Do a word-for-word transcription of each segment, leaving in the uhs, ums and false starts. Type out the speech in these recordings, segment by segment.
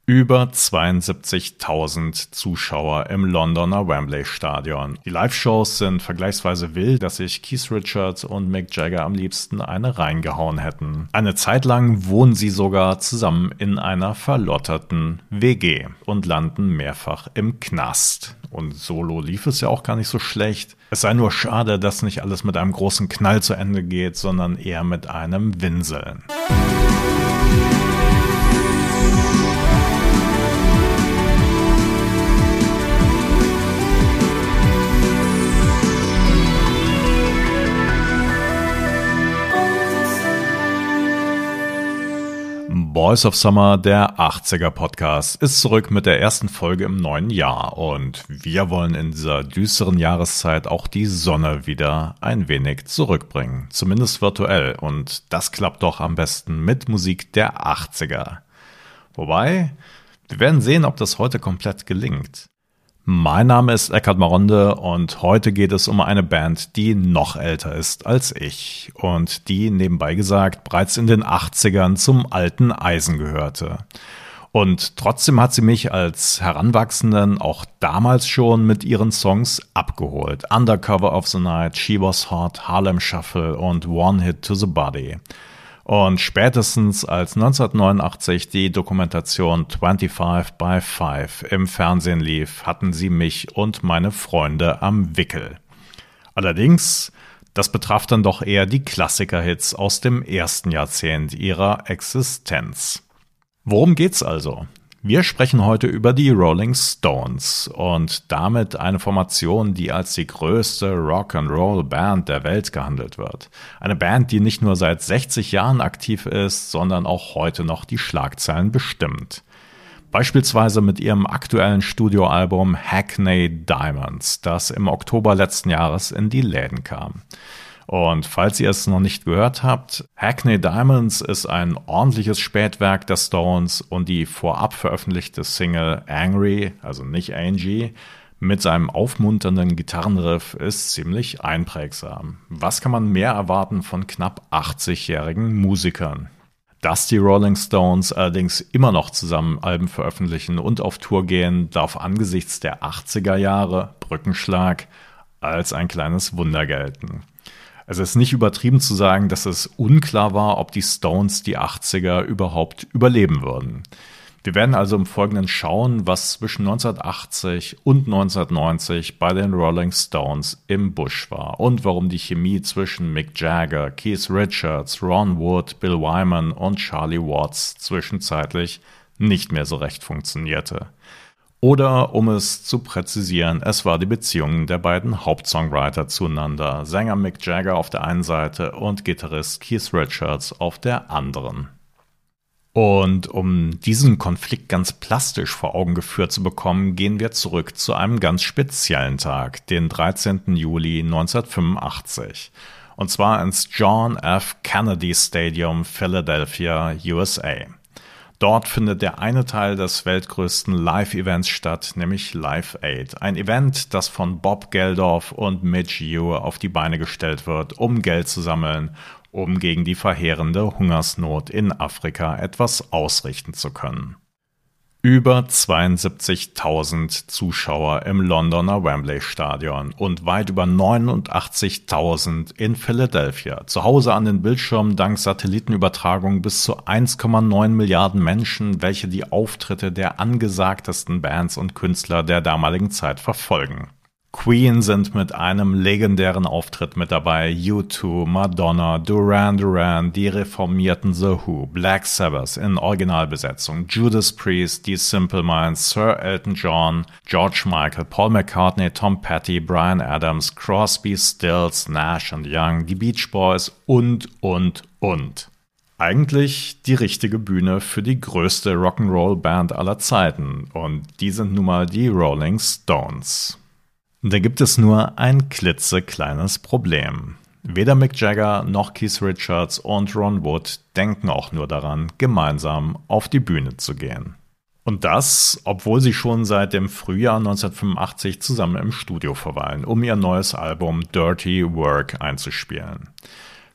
Über zweiundsiebzigtausend Zuschauer im Londoner Wembley Stadion. Die Live-Shows sind vergleichsweise wild, dass sich Keith Richards und Mick Jagger am liebsten eine reingehauen hätten. Eine Zeit lang wohnen sie sogar zusammen in einer verlotterten W G und landen mehrfach im Knast. Und solo lief es ja auch gar nicht so schlecht. Es sei nur schade, dass nicht alles mit einem großen Knall zu Ende geht, sondern eher mit einem Winseln. Boys of Summer, der achtziger Podcast, ist zurück mit der ersten Folge im neuen Jahr und wir wollen in dieser düsteren Jahreszeit auch die Sonne wieder ein wenig zurückbringen, zumindest virtuell, und das klappt doch am besten mit Musik der achtziger. Wobei, wir werden sehen, ob das heute komplett gelingt. Mein Name ist Eckhard Maronde und heute geht es um eine Band, die noch älter ist als ich und die, nebenbei gesagt, bereits in den achtzigern zum alten Eisen gehörte. Und trotzdem hat sie mich als Heranwachsenden auch damals schon mit ihren Songs abgeholt. Undercover of the Night, She Was Hot, Harlem Shuffle und One Hit to the Body. Und spätestens als neunzehnhundertneunundachtzig die Dokumentation fünfundzwanzig by fünf im Fernsehen lief, hatten sie mich und meine Freunde am Wickel. Allerdings, das betraf dann doch eher die Klassiker-Hits aus dem ersten Jahrzehnt ihrer Existenz. Worum geht's also? Wir sprechen heute über die Rolling Stones und damit eine Formation, die als die größte Rock'n'Roll-Band der Welt gehandelt wird. Eine Band, die nicht nur seit sechzig Jahren aktiv ist, sondern auch heute noch die Schlagzeilen bestimmt. Beispielsweise mit ihrem aktuellen Studioalbum Hackney Diamonds, das im Oktober letzten Jahres in die Läden kam. Und falls ihr es noch nicht gehört habt, Hackney Diamonds ist ein ordentliches Spätwerk der Stones und die vorab veröffentlichte Single Angry, also nicht Angie, mit seinem aufmunternden Gitarrenriff ist ziemlich einprägsam. Was kann man mehr erwarten von knapp achtzigjährigen Musikern? Dass die Rolling Stones allerdings immer noch zusammen Alben veröffentlichen und auf Tour gehen, darf angesichts der achtziger Jahre, Brückenschlag, als ein kleines Wunder gelten. Es ist nicht übertrieben zu sagen, dass es unklar war, ob die Stones die achtziger überhaupt überleben würden. Wir werden also im Folgenden schauen, was zwischen neunzehnhundertachtzig und neunzehnhundertneunzig bei den Rolling Stones im Busch war und warum die Chemie zwischen Mick Jagger, Keith Richards, Ron Wood, Bill Wyman und Charlie Watts zwischenzeitlich nicht mehr so recht funktionierte. Oder, um es zu präzisieren, es war die Beziehung der beiden Hauptsongwriter zueinander, Sänger Mick Jagger auf der einen Seite und Gitarrist Keith Richards auf der anderen. Und um diesen Konflikt ganz plastisch vor Augen geführt zu bekommen, gehen wir zurück zu einem ganz speziellen Tag, den dreizehnten Juli neunzehnhundertfünfundachtzig. Und zwar ins John F. Kennedy Stadium, Philadelphia, U S A. Dort findet der eine Teil des weltgrößten Live-Events statt, nämlich Live Aid. Ein Event, das von Bob Geldof und Midge Ure auf die Beine gestellt wird, um Geld zu sammeln, um gegen die verheerende Hungersnot in Afrika etwas ausrichten zu können. Über zweiundsiebzigtausend Zuschauer im Londoner Wembley Stadion und weit über neunundachtzigtausend in Philadelphia. Zu Hause an den Bildschirmen dank Satellitenübertragung bis zu eins Komma neun Milliarden Menschen, welche die Auftritte der angesagtesten Bands und Künstler der damaligen Zeit verfolgen. Queen sind mit einem legendären Auftritt mit dabei, U zwei, Madonna, Duran Duran, die reformierten The Who, Black Sabbath in Originalbesetzung, Judas Priest, die Simple Minds, Sir Elton John, George Michael, Paul McCartney, Tom Petty, Bryan Adams, Crosby, Stills, Nash and Young, die Beach Boys und, und, und. Eigentlich die richtige Bühne für die größte Rock'n'Roll-Band aller Zeiten und die sind nun mal die Rolling Stones. Da gibt es nur ein klitzekleines Problem. Weder Mick Jagger noch Keith Richards und Ron Wood denken auch nur daran, gemeinsam auf die Bühne zu gehen. Und das, obwohl sie schon seit dem Frühjahr neunzehnhundertfünfundachtzig zusammen im Studio verweilen, um ihr neues Album Dirty Work einzuspielen.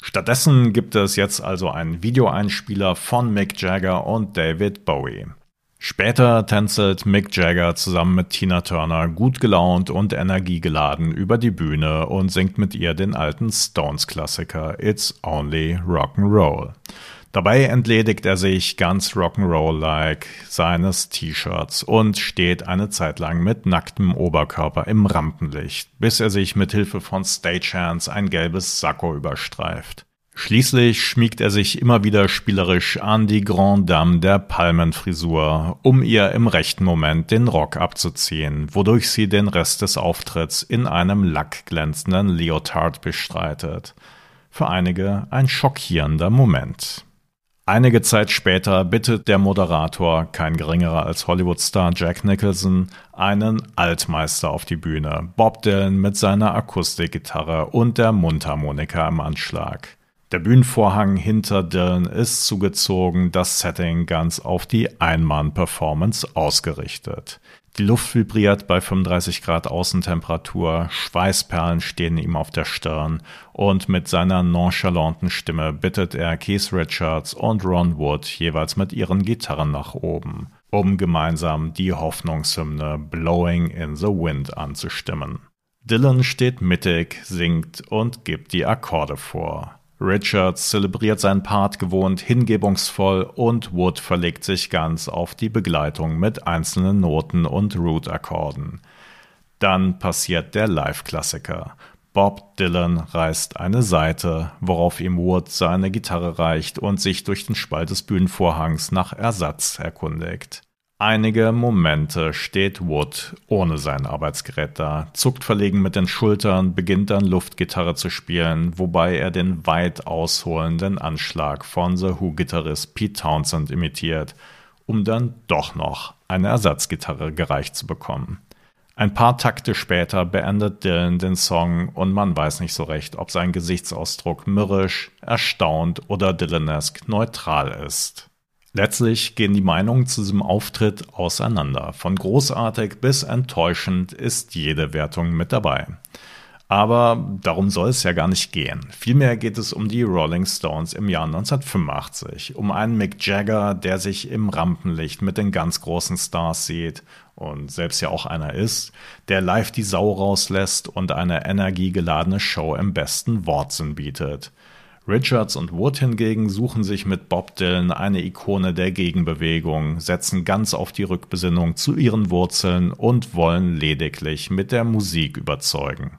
Stattdessen gibt es jetzt also einen Videoeinspieler von Mick Jagger und David Bowie. Später tänzelt Mick Jagger zusammen mit Tina Turner gut gelaunt und energiegeladen über die Bühne und singt mit ihr den alten Stones-Klassiker It's Only Rock'n'Roll. Dabei entledigt er sich ganz Rock'n'Roll-like seines T-Shirts und steht eine Zeit lang mit nacktem Oberkörper im Rampenlicht, bis er sich mit Hilfe von Stagehands ein gelbes Sakko überstreift. Schließlich schmiegt er sich immer wieder spielerisch an die Grande Dame der Palmenfrisur, um ihr im rechten Moment den Rock abzuziehen, wodurch sie den Rest des Auftritts in einem lackglänzenden Leotard bestreitet. Für einige ein schockierender Moment. Einige Zeit später bittet der Moderator, kein geringerer als Hollywood-Star Jack Nicholson, einen Altmeister auf die Bühne, Bob Dylan mit seiner Akustikgitarre und der Mundharmonika im Anschlag. Der Bühnenvorhang hinter Dylan ist zugezogen, das Setting ganz auf die Einmann-Performance ausgerichtet. Die Luft vibriert bei fünfunddreißig Grad Außentemperatur, Schweißperlen stehen ihm auf der Stirn und mit seiner nonchalanten Stimme bittet er Keith Richards und Ron Wood jeweils mit ihren Gitarren nach oben, um gemeinsam die Hoffnungshymne Blowing in the Wind anzustimmen. Dylan steht mittig, singt und gibt die Akkorde vor. Richards zelebriert seinen Part gewohnt hingebungsvoll und Wood verlegt sich ganz auf die Begleitung mit einzelnen Noten und Root-Akkorden. Dann passiert der Live-Klassiker. Bob Dylan reißt eine Saite, worauf ihm Wood seine Gitarre reicht und sich durch den Spalt des Bühnenvorhangs nach Ersatz erkundigt. Einige Momente steht Wood ohne sein Arbeitsgerät da, zuckt verlegen mit den Schultern, beginnt dann Luftgitarre zu spielen, wobei er den weit ausholenden Anschlag von The Who-Gitarrist Pete Townshend imitiert, um dann doch noch eine Ersatzgitarre gereicht zu bekommen. Ein paar Takte später beendet Dylan den Song und man weiß nicht so recht, ob sein Gesichtsausdruck mürrisch, erstaunt oder Dylanesk neutral ist. Letztlich gehen die Meinungen zu diesem Auftritt auseinander. Von großartig bis enttäuschend ist jede Wertung mit dabei. Aber darum soll es ja gar nicht gehen. Vielmehr geht es um die Rolling Stones im Jahr neunzehnhundertfünfundachtzig. Um einen Mick Jagger, der sich im Rampenlicht mit den ganz großen Stars sieht und selbst ja auch einer ist, der live die Sau rauslässt und eine energiegeladene Show im besten Wortsinn bietet. Richards und Wood hingegen suchen sich mit Bob Dylan eine Ikone der Gegenbewegung, setzen ganz auf die Rückbesinnung zu ihren Wurzeln und wollen lediglich mit der Musik überzeugen.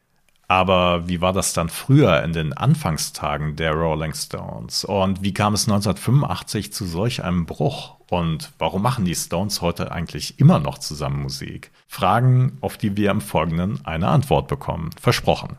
Aber wie war das dann früher in den Anfangstagen der Rolling Stones? Und wie kam es neunzehnhundertfünfundachtzig zu solch einem Bruch? Und warum machen die Stones heute eigentlich immer noch zusammen Musik? Fragen, auf die wir im Folgenden eine Antwort bekommen. Versprochen.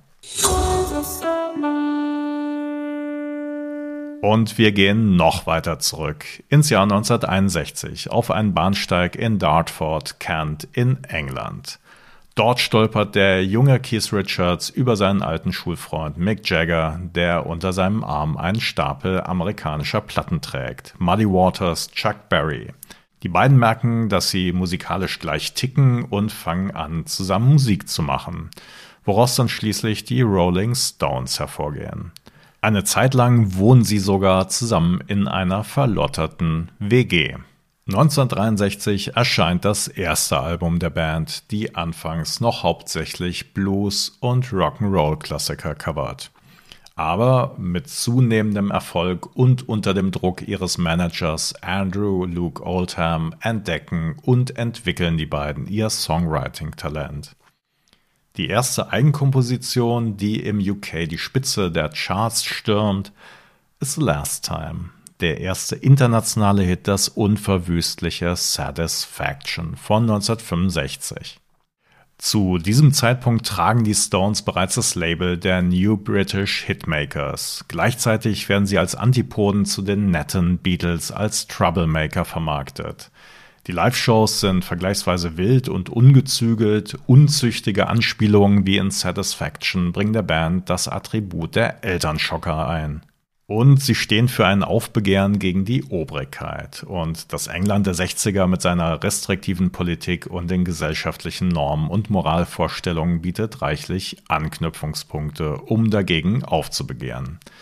Und wir gehen noch weiter zurück, ins Jahr neunzehnhunderteinundsechzig, auf einen Bahnsteig in Dartford, Kent in England. Dort stolpert der junge Keith Richards über seinen alten Schulfreund Mick Jagger, der unter seinem Arm einen Stapel amerikanischer Platten trägt. Muddy Waters, Chuck Berry. Die beiden merken, dass sie musikalisch gleich ticken und fangen an, zusammen Musik zu machen, woraus dann schließlich die Rolling Stones hervorgehen. Eine Zeit lang wohnen sie sogar zusammen in einer verlotterten W G. neunzehnhundertdreiundsechzig erscheint das erste Album der Band, die anfangs noch hauptsächlich Blues- und Rock'n'Roll-Klassiker covert. Aber mit zunehmendem Erfolg und unter dem Druck ihres Managers Andrew Luke Oldham entdecken und entwickeln die beiden ihr Songwriting-Talent. Die erste Eigenkomposition, die im U K die Spitze der Charts stürmt, ist The Last Time. Der erste internationale Hit, das unverwüstliche Satisfaction von neunzehnhundertfünfundsechzig. Zu diesem Zeitpunkt tragen die Stones bereits das Label der New British Hitmakers. Gleichzeitig werden sie als Antipoden zu den netten Beatles als Troublemaker vermarktet. Die Live-Shows sind vergleichsweise wild und ungezügelt, unzüchtige Anspielungen wie in Satisfaction bringen der Band das Attribut der Elternschocker ein. Und sie stehen für ein Aufbegehren gegen die Obrigkeit. Und das England der sechziger mit seiner restriktiven Politik und den gesellschaftlichen Normen und Moralvorstellungen bietet reichlich Anknüpfungspunkte, um dagegen aufzubegehren.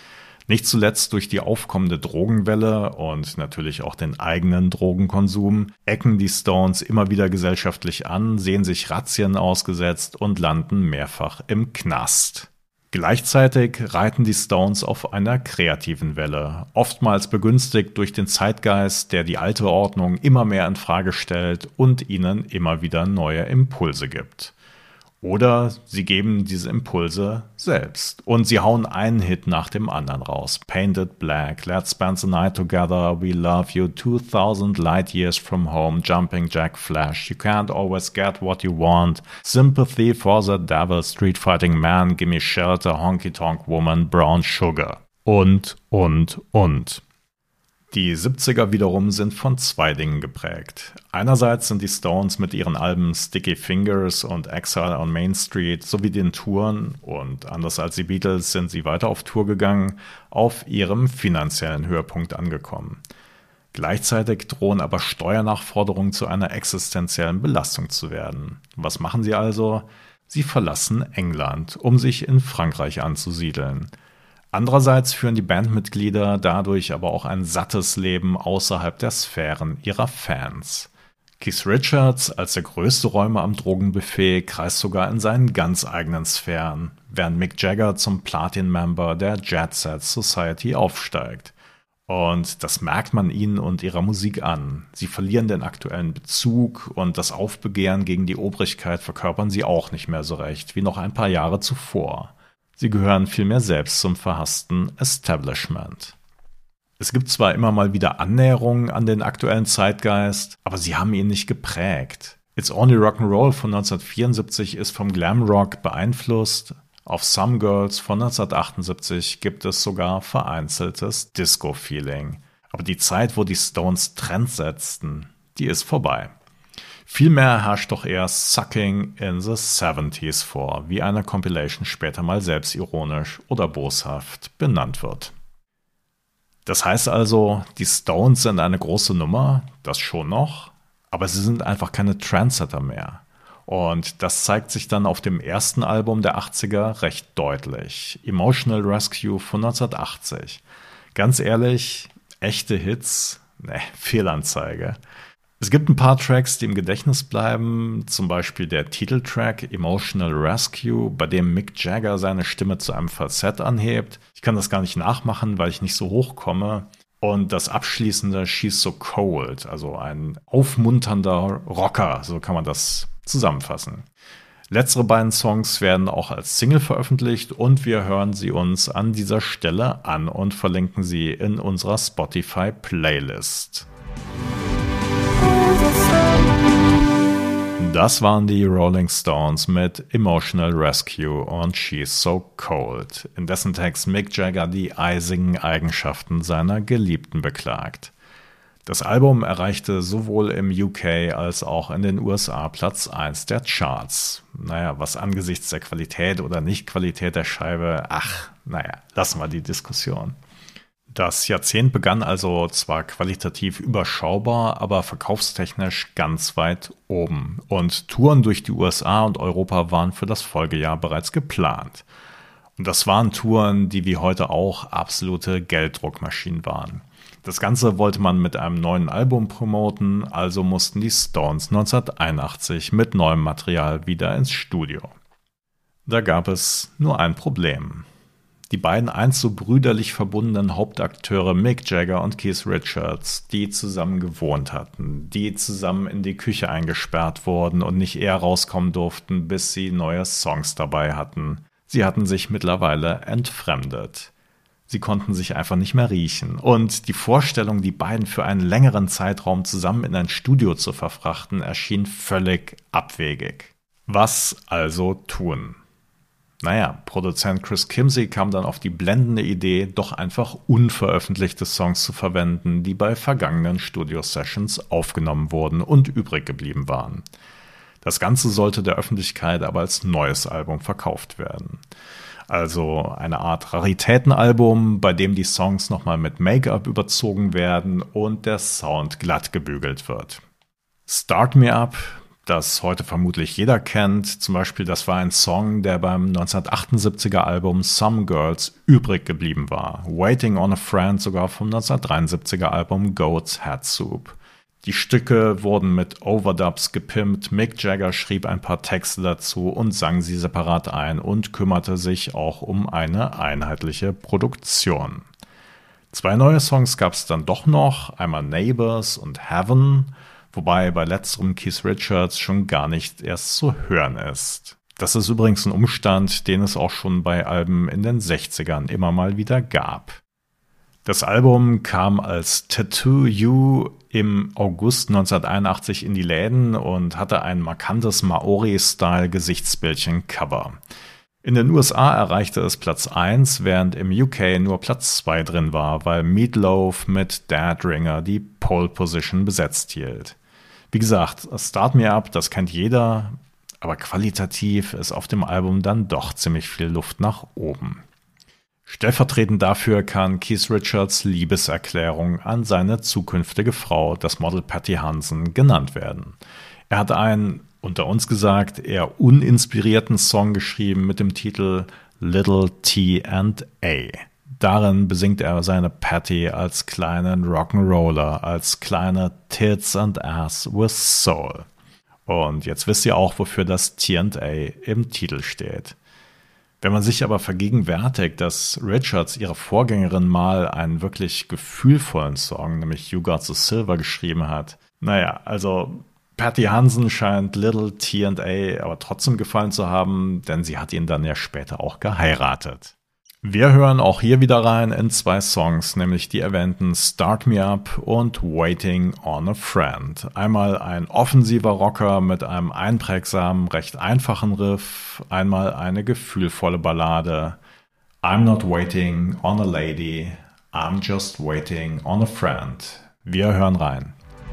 Nicht zuletzt durch die aufkommende Drogenwelle und natürlich auch den eigenen Drogenkonsum ecken die Stones immer wieder gesellschaftlich an, sehen sich Razzien ausgesetzt und landen mehrfach im Knast. Gleichzeitig reiten die Stones auf einer kreativen Welle, oftmals begünstigt durch den Zeitgeist, der die alte Ordnung immer mehr in Frage stellt und ihnen immer wieder neue Impulse gibt. Oder sie geben diese Impulse selbst und sie hauen einen Hit nach dem anderen raus. Painted Black, Let's Spend the Night Together, We Love You, two thousand Light Years from Home, Jumping Jack Flash, You Can't Always Get What You Want, Sympathy for the Devil, Street Fighting Man, Gimme Shelter, Honky Tonk Woman, Brown Sugar und, und, und. Die siebziger wiederum sind von zwei Dingen geprägt. Einerseits sind die Stones mit ihren Alben Sticky Fingers und Exile on Main Street sowie den Touren, und anders als die Beatles sind sie weiter auf Tour gegangen, auf ihrem finanziellen Höhepunkt angekommen. Gleichzeitig drohen aber Steuernachforderungen zu einer existenziellen Belastung zu werden. Was machen sie also? Sie verlassen England, um sich in Frankreich anzusiedeln. Andererseits führen die Bandmitglieder dadurch aber auch ein sattes Leben außerhalb der Sphären ihrer Fans. Keith Richards als der größte Räumer am Drogenbuffet kreist sogar in seinen ganz eigenen Sphären, während Mick Jagger zum Platin-Member der Jet Set Society aufsteigt. Und das merkt man ihnen und ihrer Musik an. Sie verlieren den aktuellen Bezug und das Aufbegehren gegen die Obrigkeit verkörpern sie auch nicht mehr so recht wie noch ein paar Jahre zuvor. Sie gehören vielmehr selbst zum verhassten Establishment. Es gibt zwar immer mal wieder Annäherungen an den aktuellen Zeitgeist, aber sie haben ihn nicht geprägt. It's Only Rock'n'Roll von neunzehnhundertvierundsiebzig ist vom Glamrock beeinflusst. Auf Some Girls von neunzehnhundertachtundsiebzig gibt es sogar vereinzeltes Disco-Feeling. Aber die Zeit, wo die Stones Trends setzten, die ist vorbei. Vielmehr herrscht doch eher Sucking in the seventies vor, wie eine Compilation später mal selbstironisch oder boshaft benannt wird. Das heißt also, die Stones sind eine große Nummer, das schon noch, aber sie sind einfach keine Trendsetter mehr. Und das zeigt sich dann auf dem ersten Album der achtziger recht deutlich. Emotional Rescue von neunzehnhundertachtzig. Ganz ehrlich, echte Hits? Ne, Fehlanzeige. Es gibt ein paar Tracks, die im Gedächtnis bleiben, zum Beispiel der Titeltrack Emotional Rescue, bei dem Mick Jagger seine Stimme zu einem Falsett anhebt. Ich kann das gar nicht nachmachen, weil ich nicht so hoch komme. Und das abschließende She's So Cold, also ein aufmunternder Rocker, so kann man das zusammenfassen. Letztere beiden Songs werden auch als Single veröffentlicht und wir hören sie uns an dieser Stelle an und verlinken sie in unserer Spotify-Playlist. Das waren die Rolling Stones mit Emotional Rescue und She's So Cold, in dessen Text Mick Jagger die eisigen Eigenschaften seiner Geliebten beklagt. Das Album erreichte sowohl im U K als auch in den U S A Platz eins der Charts. Naja, was angesichts der Qualität oder Nicht-Qualität der Scheibe, ach, naja, lassen wir die Diskussion. Das Jahrzehnt begann also zwar qualitativ überschaubar, aber verkaufstechnisch ganz weit oben. Und Touren durch die U S A und Europa waren für das Folgejahr bereits geplant. Und das waren Touren, die wie heute auch absolute Gelddruckmaschinen waren. Das Ganze wollte man mit einem neuen Album promoten, also mussten die Stones neunzehnhunderteinundachtzig mit neuem Material wieder ins Studio. Da gab es nur ein Problem. Die beiden einst so brüderlich verbundenen Hauptakteure Mick Jagger und Keith Richards, die zusammen gewohnt hatten, die zusammen in die Küche eingesperrt wurden und nicht eher rauskommen durften, bis sie neue Songs dabei hatten. Sie hatten sich mittlerweile entfremdet. Sie konnten sich einfach nicht mehr riechen. Und die Vorstellung, die beiden für einen längeren Zeitraum zusammen in ein Studio zu verfrachten, erschien völlig abwegig. Was also tun? Naja, Produzent Chris Kimsey kam dann auf die blendende Idee, doch einfach unveröffentlichte Songs zu verwenden, die bei vergangenen Studio-Sessions aufgenommen wurden und übrig geblieben waren. Das Ganze sollte der Öffentlichkeit aber als neues Album verkauft werden. Also eine Art Raritätenalbum, bei dem die Songs nochmal mit Make-up überzogen werden und der Sound glatt gebügelt wird. Start Me Up, das heute vermutlich jeder kennt. Zum Beispiel, das war ein Song, der beim neunzehnhundertachtundsiebziger Album Some Girls übrig geblieben war. Waiting on a Friend sogar vom neunzehnhundertdreiundsiebziger Album Goat's Head Soup. Die Stücke wurden mit Overdubs gepimpt, Mick Jagger schrieb ein paar Texte dazu und sang sie separat ein und kümmerte sich auch um eine einheitliche Produktion. Zwei neue Songs gab es dann doch noch, einmal Neighbors und Heaven, wobei bei letzterem Keith Richards schon gar nicht erst zu hören ist. Das ist übrigens ein Umstand, den es auch schon bei Alben in den sechzigern immer mal wieder gab. Das Album kam als Tattoo You im August neunzehnhunderteinundachtzig in die Läden und hatte ein markantes Maori-Style-Gesichtsbildchen-Cover. In den U S A erreichte es Platz eins, während im U K nur Platz zwei drin war, weil Meat Loaf mit Dead Ringer die Pole Position besetzt hielt. Wie gesagt, Start Me Up, das kennt jeder, aber qualitativ ist auf dem Album dann doch ziemlich viel Luft nach oben. Stellvertretend dafür kann Keith Richards' Liebeserklärung an seine zukünftige Frau, das Model Patty Hansen, genannt werden. Er hat einen, unter uns gesagt, eher uninspirierten Song geschrieben mit dem Titel Little T and A. Darin besingt er seine Patty als kleinen Rock'n'Roller, als kleine Tits and Ass with Soul. Und jetzt wisst ihr auch, wofür das T and A im Titel steht. Wenn man sich aber vergegenwärtigt, dass Richards ihre Vorgängerin mal einen wirklich gefühlvollen Song, nämlich You Got the Silver, geschrieben hat. Naja, also Patty Hansen scheint Little T and A aber trotzdem gefallen zu haben, denn sie hat ihn dann ja später auch geheiratet. Wir hören auch hier wieder rein in zwei Songs, nämlich die erwähnten Start Me Up und Waiting on a Friend. Einmal ein offensiver Rocker mit einem einprägsamen, recht einfachen Riff, einmal eine gefühlvolle Ballade. I'm not waiting on a lady, I'm just waiting on a friend. Wir hören rein.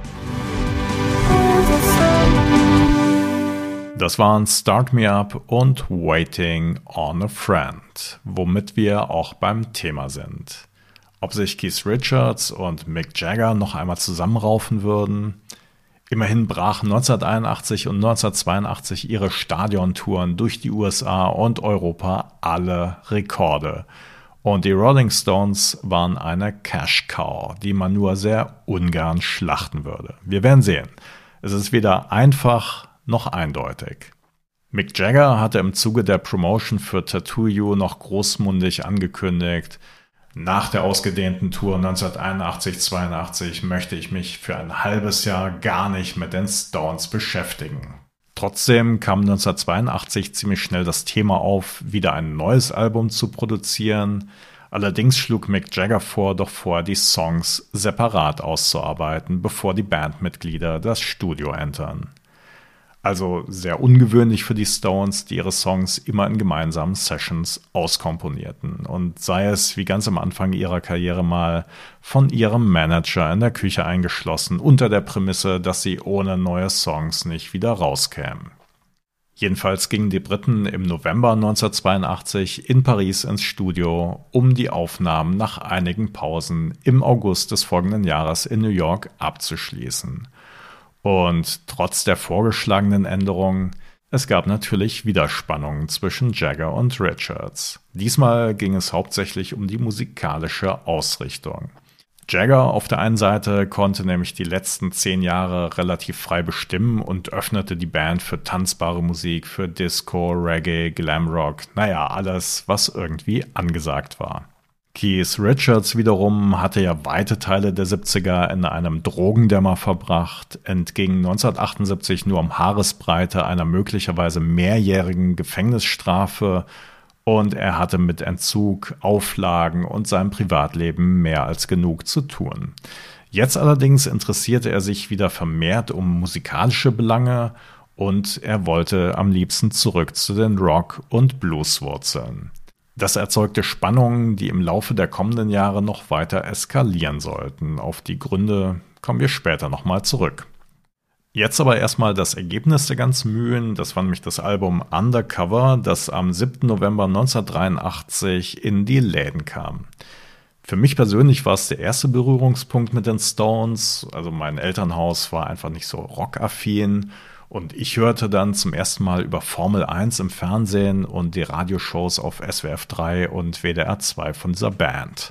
Das waren Start Me Up und Waiting on a Friend, womit wir auch beim Thema sind. Ob sich Keith Richards und Mick Jagger noch einmal zusammenraufen würden? Immerhin brachen neunzehnhunderteinundachtzig und neunzehnhundertzweiundachtzig ihre Stadiontouren durch die U S A und Europa alle Rekorde. Und die Rolling Stones waren eine Cash-Cow, die man nur sehr ungern schlachten würde. Wir werden sehen. Es ist weder einfach noch eindeutig. Mick Jagger hatte im Zuge der Promotion für Tattoo You noch großmundig angekündigt, nach der ausgedehnten Tour neunzehnhunderteinundachtzig zweiundachtzig möchte ich mich für ein halbes Jahr gar nicht mit den Stones beschäftigen. Trotzdem kam neunzehnhundertzweiundachtzig ziemlich schnell das Thema auf, wieder ein neues Album zu produzieren. Allerdings schlug Mick Jagger vor, doch vorher die Songs separat auszuarbeiten, bevor die Bandmitglieder das Studio entern. Also sehr ungewöhnlich für die Stones, die ihre Songs immer in gemeinsamen Sessions auskomponierten. Und sei es wie ganz am Anfang ihrer Karriere mal von ihrem Manager in der Küche eingeschlossen, unter der Prämisse, dass sie ohne neue Songs nicht wieder rauskämen. Jedenfalls gingen die Briten im November neunzehnhundertzweiundachtzig in Paris ins Studio, um die Aufnahmen nach einigen Pausen im August des folgenden Jahres in New York abzuschließen. Und trotz der vorgeschlagenen Änderungen, es gab natürlich Widerspannungen zwischen Jagger und Richards. Diesmal ging es hauptsächlich um die musikalische Ausrichtung. Jagger auf der einen Seite konnte nämlich die letzten zehn Jahre relativ frei bestimmen und öffnete die Band für tanzbare Musik, für Disco, Reggae, Glamrock, naja, alles, was irgendwie angesagt war. Keith Richards wiederum hatte ja weite Teile der siebziger in einem Drogendämmer verbracht, entging neunzehnhundertachtundsiebzig nur um Haaresbreite einer möglicherweise mehrjährigen Gefängnisstrafe und er hatte mit Entzug, Auflagen und seinem Privatleben mehr als genug zu tun. Jetzt allerdings interessierte er sich wieder vermehrt um musikalische Belange und er wollte am liebsten zurück zu den Rock- und Blueswurzeln. Das erzeugte Spannungen, die im Laufe der kommenden Jahre noch weiter eskalieren sollten. Auf die Gründe kommen wir später nochmal zurück. Jetzt aber erstmal das Ergebnis der ganzen Mühen. Das war nämlich das Album Undercover, das am siebten November neunzehnhundertdreiundachtzig in die Läden kam. Für mich persönlich war es der erste Berührungspunkt mit den Stones. Also mein Elternhaus war einfach nicht so rockaffin. Und ich hörte dann zum ersten Mal über Formel eins im Fernsehen und die Radioshows auf S W F drei und W D R zwei von dieser Band.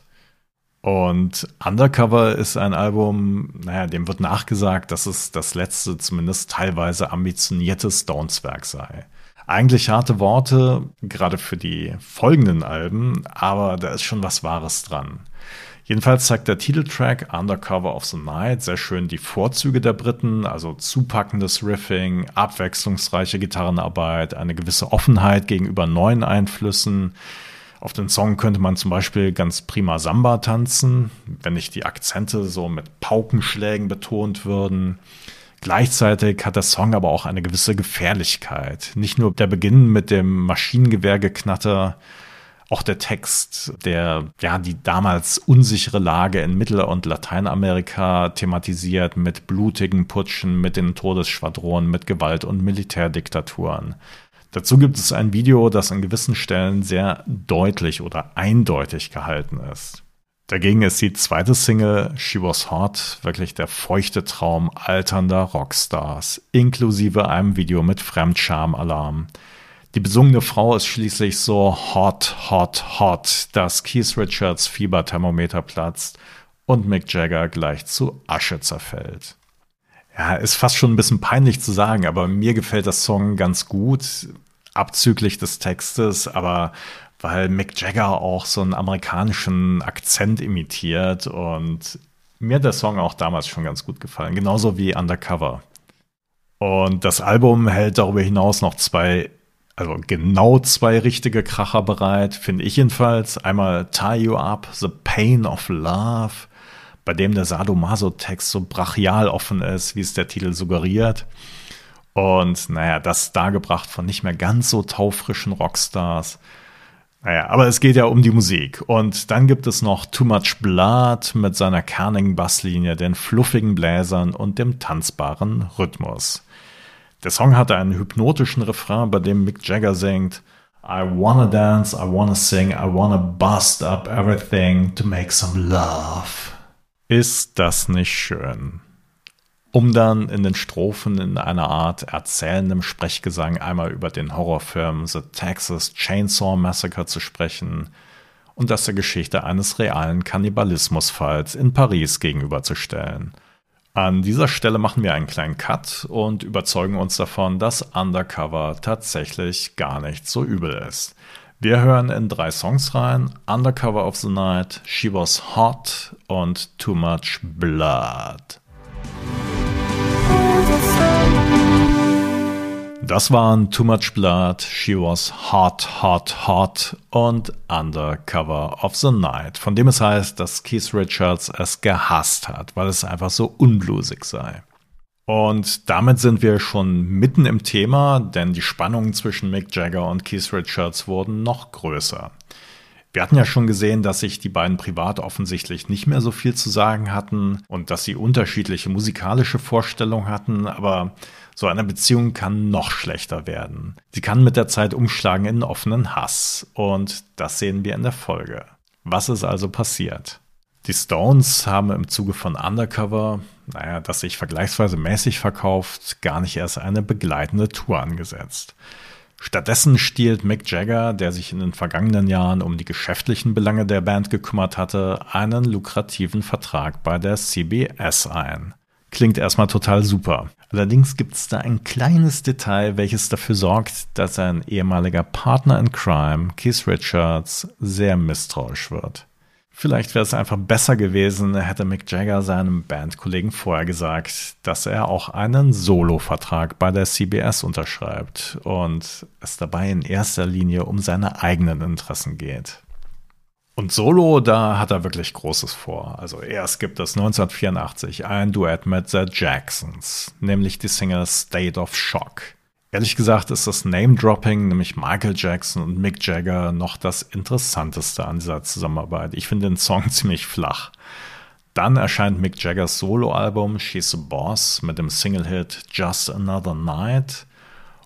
Und Undercover ist ein Album, naja, dem wird nachgesagt, dass es das letzte, zumindest teilweise ambitionierte Stones-Werk sei. Eigentlich harte Worte, gerade für die folgenden Alben, aber da ist schon was Wahres dran. Jedenfalls zeigt der Titeltrack Undercover of the Night sehr schön die Vorzüge der Briten, also zupackendes Riffing, abwechslungsreiche Gitarrenarbeit, eine gewisse Offenheit gegenüber neuen Einflüssen. Auf den Song könnte man zum Beispiel ganz prima Samba tanzen, wenn nicht die Akzente so mit Paukenschlägen betont würden. Gleichzeitig hat der Song aber auch eine gewisse Gefährlichkeit. Nicht nur der Beginn mit dem Maschinengewehrgeknatter, auch der Text, der ja die damals unsichere Lage in Mittel- und Lateinamerika thematisiert mit blutigen Putschen, mit den Todesschwadronen, mit Gewalt und Militärdiktaturen. Dazu gibt es ein Video, das an gewissen Stellen sehr deutlich oder eindeutig gehalten ist. Dagegen ist die zweite Single, She Was Hot, wirklich der feuchte Traum alternder Rockstars, inklusive einem Video mit Fremdscham-Alarm. Die besungene Frau ist schließlich so hot, hot, hot, dass Keith Richards Fieberthermometer platzt und Mick Jagger gleich zu Asche zerfällt. Ja, ist fast schon ein bisschen peinlich zu sagen, aber mir gefällt das Song ganz gut, abzüglich des Textes, aber weil Mick Jagger auch so einen amerikanischen Akzent imitiert und mir hat der Song auch damals schon ganz gut gefallen, genauso wie Undercover. Und das Album hält darüber hinaus noch zwei, also genau zwei richtige Kracher bereit, finde ich jedenfalls. Einmal Tie You Up, The Pain of Love, bei dem der Sadomaso-Text so brachial offen ist, wie es der Titel suggeriert. Und naja, das dargebracht von nicht mehr ganz so taufrischen Rockstars. Naja, aber es geht ja um die Musik. Und dann gibt es noch Too Much Blood mit seiner kernigen Basslinie, den fluffigen Bläsern und dem tanzbaren Rhythmus. Der Song hatte einen hypnotischen Refrain, bei dem Mick Jagger singt: I wanna dance, I wanna sing, I wanna bust up everything to make some love. Ist das nicht schön? Um dann in den Strophen in einer Art erzählendem Sprechgesang einmal über den Horrorfilm The Texas Chainsaw Massacre zu sprechen und das der Geschichte eines realen Kannibalismusfalls in Paris gegenüberzustellen. An dieser Stelle machen wir einen kleinen Cut und überzeugen uns davon, dass Undercover tatsächlich gar nicht so übel ist. Wir hören in drei Songs rein: Undercover of the Night, She Was Hot und Too Much Blood. Das waren Too Much Blood, She Was Hot, Hot, Hot und Undercover of the Night, von dem es heißt, dass Keith Richards es gehasst hat, weil es einfach so unblusig sei. Und damit sind wir schon mitten im Thema, denn die Spannungen zwischen Mick Jagger und Keith Richards wurden noch größer. Wir hatten ja schon gesehen, dass sich die beiden privat offensichtlich nicht mehr so viel zu sagen hatten und dass sie unterschiedliche musikalische Vorstellungen hatten, aber so eine Beziehung kann noch schlechter werden. Sie kann mit der Zeit umschlagen in offenen Hass und das sehen wir in der Folge. Was ist also passiert? Die Stones haben im Zuge von Undercover, naja, das sich vergleichsweise mäßig verkauft, gar nicht erst eine begleitende Tour angesetzt. Stattdessen stiehlt Mick Jagger, der sich in den vergangenen Jahren um die geschäftlichen Belange der Band gekümmert hatte, einen lukrativen Vertrag bei der C B S ein. Klingt erstmal total super. Allerdings gibt es da ein kleines Detail, welches dafür sorgt, dass sein ehemaliger Partner in Crime, Keith Richards, sehr misstrauisch wird. Vielleicht wäre es einfach besser gewesen, hätte Mick Jagger seinem Bandkollegen vorher gesagt, dass er auch einen Solo-Vertrag bei der C B S unterschreibt und es dabei in erster Linie um seine eigenen Interessen geht. Und Solo, da hat er wirklich Großes vor. Also erst gibt es neunzehnhundertvierundachtzig ein Duett mit The Jacksons, nämlich die Single State of Shock. Ehrlich gesagt ist das Name-Dropping, nämlich Michael Jackson und Mick Jagger, noch das Interessanteste an dieser Zusammenarbeit. Ich finde den Song ziemlich flach. Dann erscheint Mick Jaggers Soloalbum She's a Boss mit dem Single-Hit Just Another Night.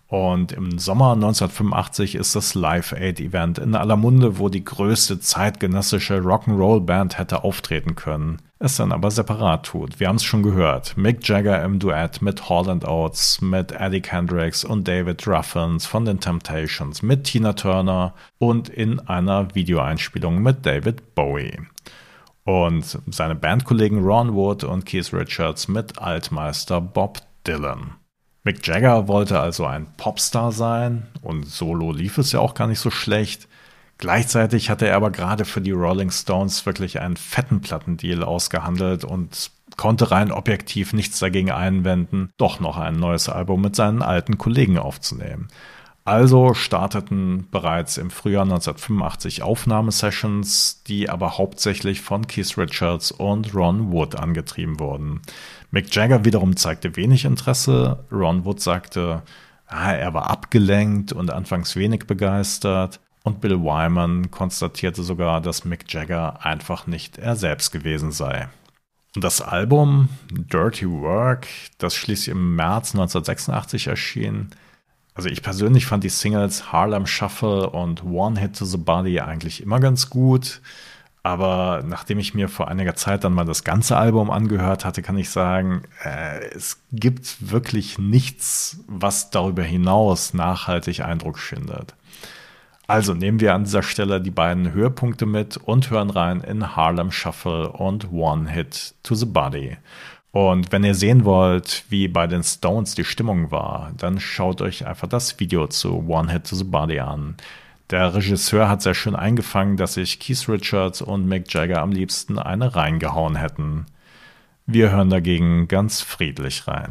Und im Sommer neunzehnhundertfünfundachtzig ist das Live Aid Event in aller Munde, wo die größte zeitgenössische Rock'n'Roll-Band hätte auftreten können, es dann aber separat tut. Wir haben es schon gehört. Mick Jagger im Duett mit Hall and Oates, mit Eddie Kendricks und David Ruffins von den Temptations, mit Tina Turner und in einer Videoeinspielung mit David Bowie. Und seine Bandkollegen Ron Wood und Keith Richards mit Altmeister Bob Dylan. Mick Jagger wollte also ein Popstar sein und solo lief es ja auch gar nicht so schlecht. Gleichzeitig hatte er aber gerade für die Rolling Stones wirklich einen fetten Plattendeal ausgehandelt und konnte rein objektiv nichts dagegen einwenden, doch noch ein neues Album mit seinen alten Kollegen aufzunehmen. Also starteten bereits im Frühjahr neunzehnhundertfünfundachtzig Aufnahmesessions, die aber hauptsächlich von Keith Richards und Ron Wood angetrieben wurden. Mick Jagger wiederum zeigte wenig Interesse. Ron Wood sagte, ah, er war abgelenkt und anfangs wenig begeistert. Und Bill Wyman konstatierte sogar, dass Mick Jagger einfach nicht er selbst gewesen sei. Und das Album Dirty Work, das schließlich im März neunzehnhundertsechsundachtzig erschien. Also ich persönlich fand die Singles Harlem Shuffle und One Hit to the Body eigentlich immer ganz gut. Aber nachdem ich mir vor einiger Zeit dann mal das ganze Album angehört hatte, kann ich sagen, äh, es gibt wirklich nichts, was darüber hinaus nachhaltig Eindruck schindet. Also nehmen wir an dieser Stelle die beiden Höhepunkte mit und hören rein in Harlem Shuffle und One Hit to the Body. Und wenn ihr sehen wollt, wie bei den Stones die Stimmung war, dann schaut euch einfach das Video zu One Hit to the Body an. Der Regisseur hat sehr schön eingefangen, dass sich Keith Richards und Mick Jagger am liebsten eine reingehauen hätten. Wir hören dagegen ganz friedlich rein.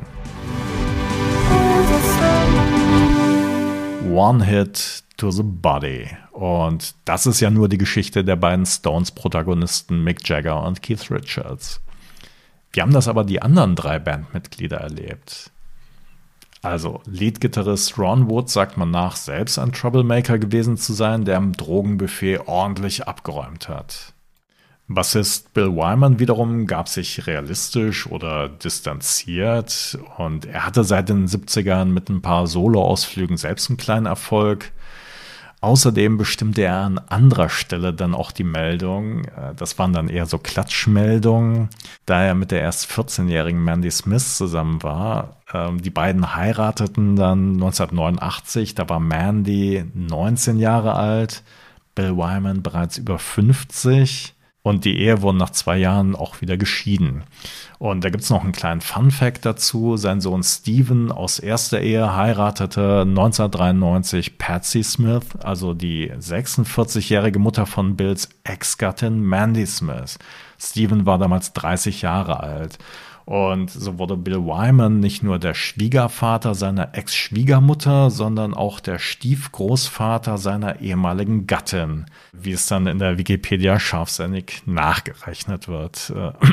One Hit to the Body. Und das ist ja nur die Geschichte der beiden Stones-Protagonisten Mick Jagger und Keith Richards. Wie haben das aber die anderen drei Bandmitglieder erlebt? Also, Leadgitarrist Ron Wood sagt man nach, selbst ein Troublemaker gewesen zu sein, der am Drogenbuffet ordentlich abgeräumt hat. Bassist Bill Wyman wiederum gab sich realistisch oder distanziert und er hatte seit den siebzigern mit ein paar Soloausflügen selbst einen kleinen Erfolg. Außerdem bestimmte er an anderer Stelle dann auch die Meldung, das waren dann eher so Klatschmeldungen, da er mit der erst vierzehnjährigen Mandy Smith zusammen war. Die beiden heirateten dann neunzehnhundertneunundachtzig, da war Mandy neunzehn Jahre alt, Bill Wyman bereits über fünfzig. Und die Ehe wurde nach zwei Jahren auch wieder geschieden. Und da gibt es noch einen kleinen Fun-Fact dazu. Sein Sohn Steven aus erster Ehe heiratete neunzehnhundertdreiundneunzig Patsy Smith, also die sechsundvierzigjährige Mutter von Bills Ex-Gattin Mandy Smith. Steven war damals dreißig Jahre alt. Und so wurde Bill Wyman nicht nur der Schwiegervater seiner Ex-Schwiegermutter, sondern auch der Stiefgroßvater seiner ehemaligen Gattin, wie es dann in der Wikipedia scharfsinnig nachgerechnet wird.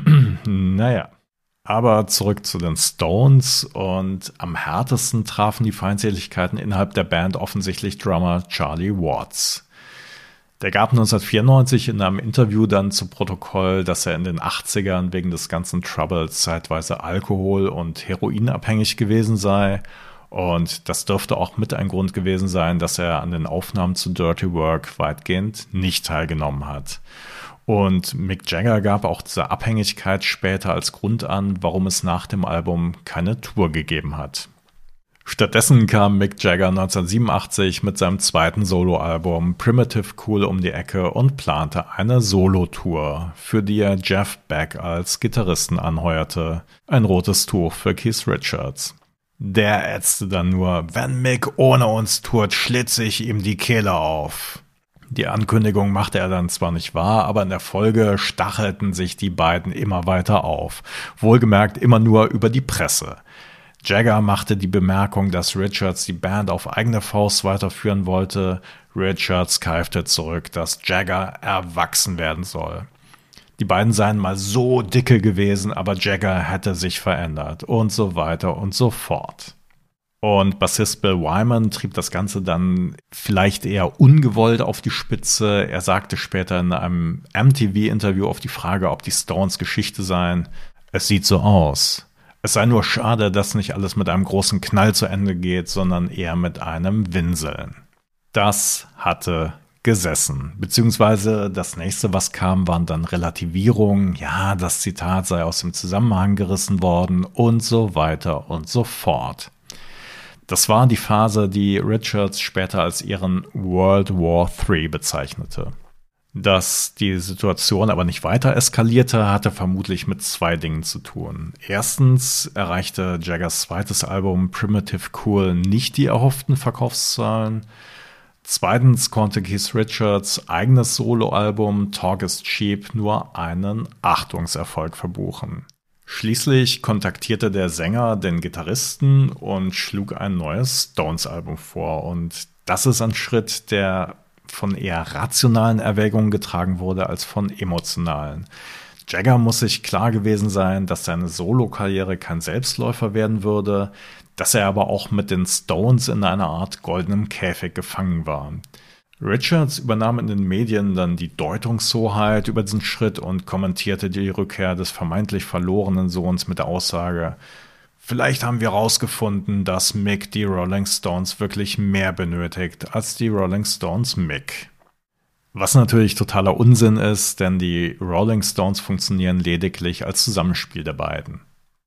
Naja. Aber zurück zu den Stones und am härtesten trafen die Feindseligkeiten innerhalb der Band offensichtlich Drummer Charlie Watts. Der gab neunzehnhundertvierundneunzig in einem Interview dann zu Protokoll, dass er in den achtzigern wegen des ganzen Troubles zeitweise Alkohol- und Heroinabhängig gewesen sei. Und das dürfte auch mit ein Grund gewesen sein, dass er an den Aufnahmen zu Dirty Work weitgehend nicht teilgenommen hat. Und Mick Jagger gab auch diese Abhängigkeit später als Grund an, warum es nach dem Album keine Tour gegeben hat. Stattdessen kam Mick Jagger neunzehnhundertsiebenundachtzig mit seinem zweiten Soloalbum Primitive Cool um die Ecke und plante eine Solo-Tour, für die er Jeff Beck als Gitarristen anheuerte. Ein rotes Tuch für Keith Richards. Der ätzte dann nur, wenn Mick ohne uns tourt, schlitze ich ihm die Kehle auf. Die Ankündigung machte er dann zwar nicht wahr, aber in der Folge stachelten sich die beiden immer weiter auf. Wohlgemerkt immer nur über die Presse. Jagger machte die Bemerkung, dass Richards die Band auf eigene Faust weiterführen wollte. Richards keifte zurück, dass Jagger erwachsen werden soll. Die beiden seien mal so dicke gewesen, aber Jagger hätte sich verändert und so weiter und so fort. Und Bassist Bill Wyman trieb das Ganze dann vielleicht eher ungewollt auf die Spitze. Er sagte später in einem M T V-Interview auf die Frage, ob die Stones Geschichte seien: Es sieht so aus, Es sei nur schade, dass nicht alles mit einem großen Knall zu Ende geht, sondern eher mit einem Winseln. Das hatte gesessen. Beziehungsweise das nächste, was kam, waren dann Relativierungen. Ja, das Zitat sei aus dem Zusammenhang gerissen worden und so weiter und so fort. Das war die Phase, die Richards später als ihren World War drei bezeichnete. Dass die Situation aber nicht weiter eskalierte, hatte vermutlich mit zwei Dingen zu tun. Erstens erreichte Jaggers zweites Album Primitive Cool nicht die erhofften Verkaufszahlen. Zweitens konnte Keith Richards' eigenes Soloalbum Talk is Cheap nur einen Achtungserfolg verbuchen. Schließlich kontaktierte der Sänger den Gitarristen und schlug ein neues Stones-Album vor. Und das ist ein Schritt, der von eher rationalen Erwägungen getragen wurde als von emotionalen. Jagger muss sich klar gewesen sein, dass seine Solokarriere kein Selbstläufer werden würde, dass er aber auch mit den Stones in einer Art goldenem Käfig gefangen war. Richards übernahm in den Medien dann die Deutungshoheit über diesen Schritt und kommentierte die Rückkehr des vermeintlich verlorenen Sohns mit der Aussage: Vielleicht haben wir herausgefunden, dass Mick die Rolling Stones wirklich mehr benötigt als die Rolling Stones Mick. Was natürlich totaler Unsinn ist, denn die Rolling Stones funktionieren lediglich als Zusammenspiel der beiden.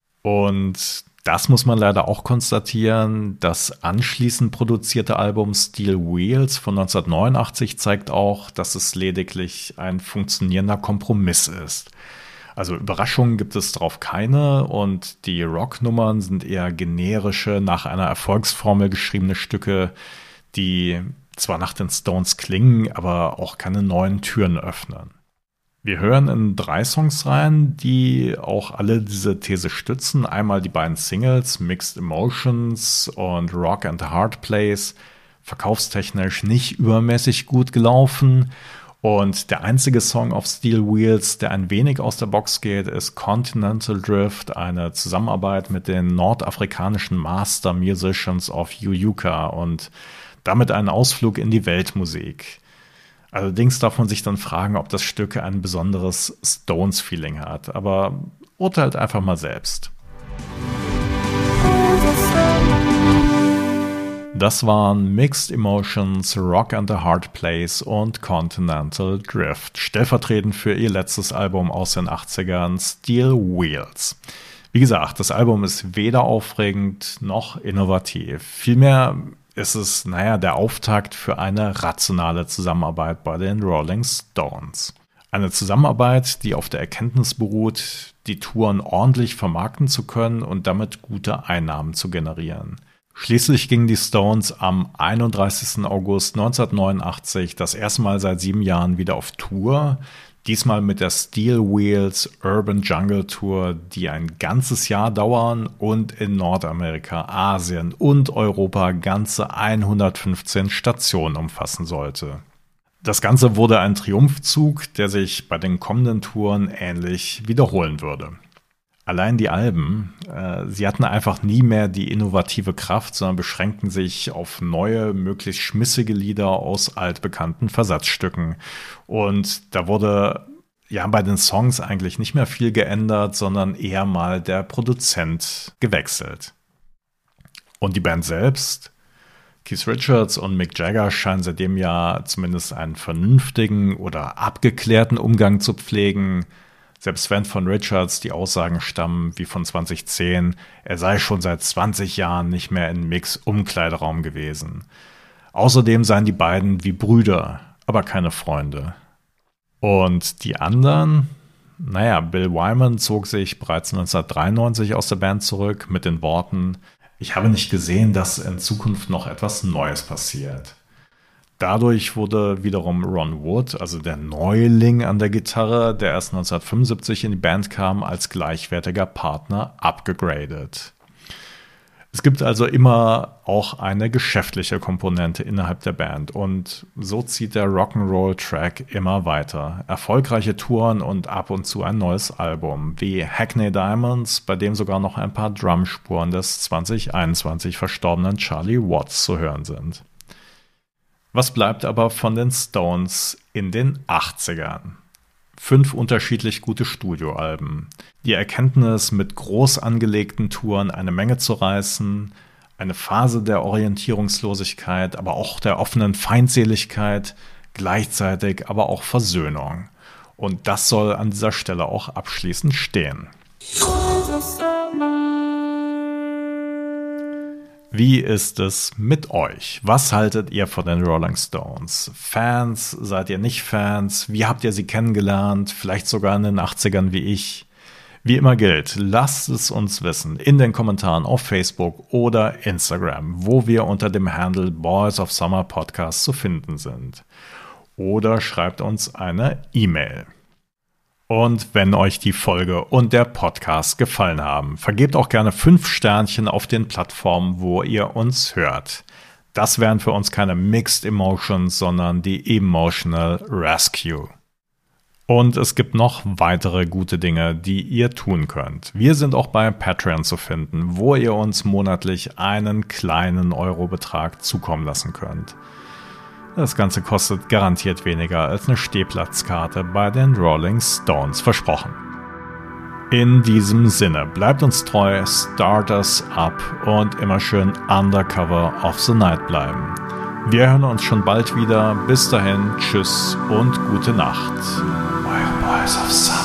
Und das muss man leider auch konstatieren. Das anschließend produzierte Album Steel Wheels von neunzehnhundertneunundachtzig zeigt auch, dass es lediglich ein funktionierender Kompromiss ist. Also Überraschungen gibt es drauf keine und die Rocknummern sind eher generische, nach einer Erfolgsformel geschriebene Stücke, die zwar nach den Stones klingen, aber auch keine neuen Türen öffnen. Wir hören in drei Songs rein, die auch alle diese These stützen. Einmal die beiden Singles Mixed Emotions und Rock and a Hard Place, verkaufstechnisch nicht übermäßig gut gelaufen. Und der einzige Song auf Steel Wheels, der ein wenig aus der Box geht, ist Continental Drift, eine Zusammenarbeit mit den nordafrikanischen Master Musicians of Uyuka und damit ein Ausflug in die Weltmusik. Allerdings darf man sich dann fragen, ob das Stück ein besonderes Stones-Feeling hat. Aber urteilt einfach mal selbst. Das waren Mixed Emotions, Rock and a Hard Place und Continental Drift, stellvertretend für ihr letztes Album aus den achtzigern, Steel Wheels. Wie gesagt, das Album ist weder aufregend noch innovativ. Vielmehr ist es, naja, der Auftakt für eine rationale Zusammenarbeit bei den Rolling Stones. Eine Zusammenarbeit, die auf der Erkenntnis beruht, die Touren ordentlich vermarkten zu können und damit gute Einnahmen zu generieren. Schließlich gingen die Stones am einunddreißigsten August neunzehnhundertneunundachtzig das erste Mal seit sieben Jahren wieder auf Tour. Diesmal mit der Steel Wheels Urban Jungle Tour, die ein ganzes Jahr dauern und in Nordamerika, Asien und Europa ganze hundertfünfzehn Stationen umfassen sollte. Das Ganze wurde ein Triumphzug, der sich bei den kommenden Touren ähnlich wiederholen würde. Allein die Alben, äh, sie hatten einfach nie mehr die innovative Kraft, sondern beschränkten sich auf neue, möglichst schmissige Lieder aus altbekannten Versatzstücken. Und da wurde ja bei den Songs eigentlich nicht mehr viel geändert, sondern eher mal der Produzent gewechselt. Und die Band selbst, Keith Richards und Mick Jagger, scheinen seitdem ja zumindest einen vernünftigen oder abgeklärten Umgang zu pflegen. Selbst wenn von Richards die Aussagen stammen wie von zweitausendzehn, er sei schon seit zwanzig Jahren nicht mehr in Micks Umkleideraum gewesen. Außerdem seien die beiden wie Brüder, aber keine Freunde. Und die anderen? Naja, Bill Wyman zog sich bereits neunzehnhundertdreiundneunzig aus der Band zurück mit den Worten: Ich habe nicht gesehen, dass in Zukunft noch etwas Neues passiert. Dadurch wurde wiederum Ron Wood, also der Neuling an der Gitarre, der erst neunzehnhundertfünfundsiebzig in die Band kam, als gleichwertiger Partner abgegradet. Es gibt also immer auch eine geschäftliche Komponente innerhalb der Band und so zieht der Rock'n'Roll-Track immer weiter. Erfolgreiche Touren und ab und zu ein neues Album, wie Hackney Diamonds, bei dem sogar noch ein paar Drumspuren des zweitausendeinundzwanzig verstorbenen Charlie Watts zu hören sind. Was bleibt aber von den Stones in den achtzigern? Fünf unterschiedlich gute Studioalben. Die Erkenntnis, mit groß angelegten Touren eine Menge zu reißen, eine Phase der Orientierungslosigkeit, aber auch der offenen Feindseligkeit, gleichzeitig aber auch Versöhnung. Und das soll an dieser Stelle auch abschließend stehen. Wie ist es mit euch? Was haltet ihr von den Rolling Stones? Fans? Seid ihr nicht Fans? Wie habt ihr sie kennengelernt? Vielleicht sogar in den achtzigern wie ich? Wie immer gilt, lasst es uns wissen in den Kommentaren auf Facebook oder Instagram, wo wir unter dem Handle Boys of Summer Podcast zu finden sind. Oder schreibt uns eine E-Mail. Und wenn euch die Folge und der Podcast gefallen haben, vergebt auch gerne fünf Sternchen auf den Plattformen, wo ihr uns hört. Das wären für uns keine Mixed Emotions, sondern die Emotional Rescue. Und es gibt noch weitere gute Dinge, die ihr tun könnt. Wir sind auch bei Patreon zu finden, wo ihr uns monatlich einen kleinen Eurobetrag zukommen lassen könnt. Das Ganze kostet garantiert weniger als eine Stehplatzkarte bei den Rolling Stones, versprochen. In diesem Sinne, bleibt uns treu, start us up und immer schön undercover of the night bleiben. Wir hören uns schon bald wieder. Bis dahin, tschüss und gute Nacht. Boys of Summer.